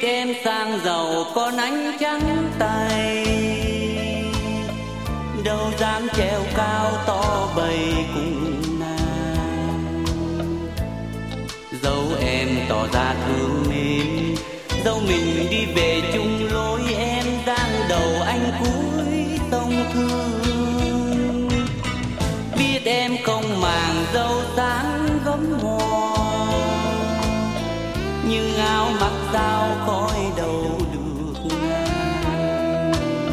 em sang giàu con ánh trắng tay, đâu dám treo cao to bầy cùng nàng. Dẫu em tỏ ra thương mến, dẫu mình đi về chung lối, em giang đầu anh cúi tông thương. Biết em không màng dâu sáng gấm hoa, nhưng áo mặc sao khỏi đâu được ngang.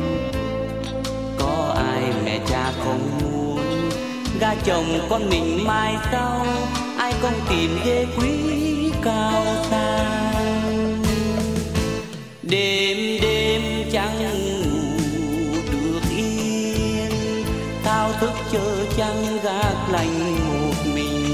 Có ai mẹ cha không muốn gả chồng con mình mai sau, ai không tìm ghê quý cao sang. Đêm đêm chẳng ngủ được yên, thao thức chờ trăng gác lạnh một mình.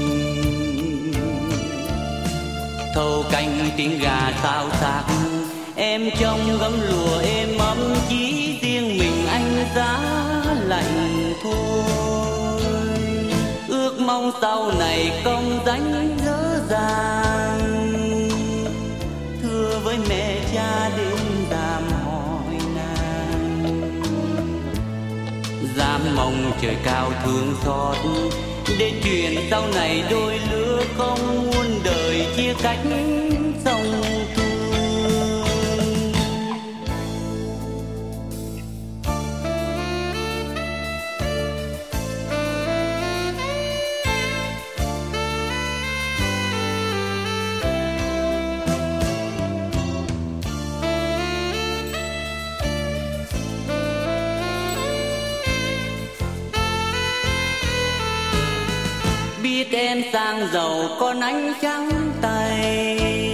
Thâu canh tiếng gà sao xác, em trong gấm lụa êm ấm, chỉ riêng mình anh giá lạnh thôi. Ước mong sau này công danh dở dàng, thưa với mẹ cha đến đàm hỏi nàng. Dám mong trời cao thương xót, để chuyện sau này đôi lứa không muôn đời chia cách sông thương. Biết em sang giàu con ánh trắng tay,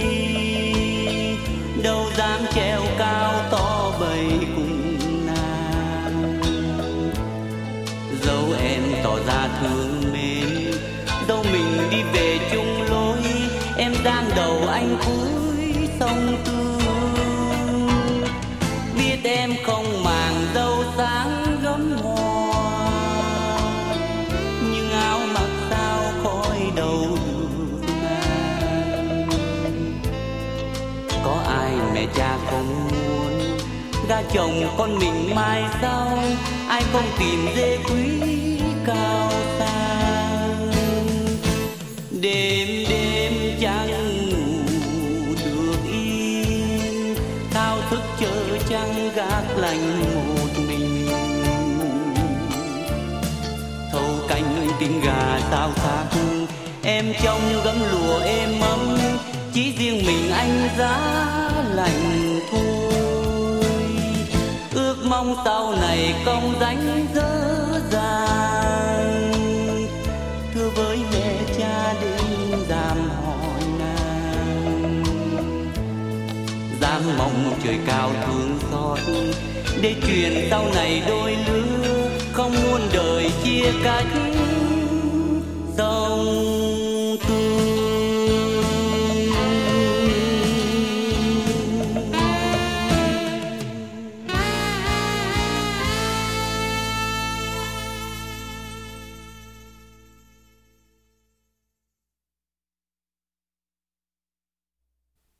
đâu dám treo cao to bầy cùng nàng. Dẫu em tỏ ra thương mến, dẫu mình đi về chung lối, em giang đầu anh cúi sông tương. Biết em không màng dâu sáng gấm hoa, nhưng áo mặc khỏi đâu được ngang. Có ai mẹ cha không muốn gả chồng con mình mai sau, ai không tìm dê quý cao sang. Đêm đêm chẳng ngủ được yên, thao thức chờ trăng gác lạnh một mình. Thâu canh tiếng gà sao xác, em trong gấm lụa êm ấm, chỉ riêng mình anh giá lạnh thôi. Ước mong sau này công danh dở dàng, thưa với mẹ cha đến dám hỏi nàng. Dám mong trời cao thương xót, để chuyện sau này đôi lứa không muôn đời chia cách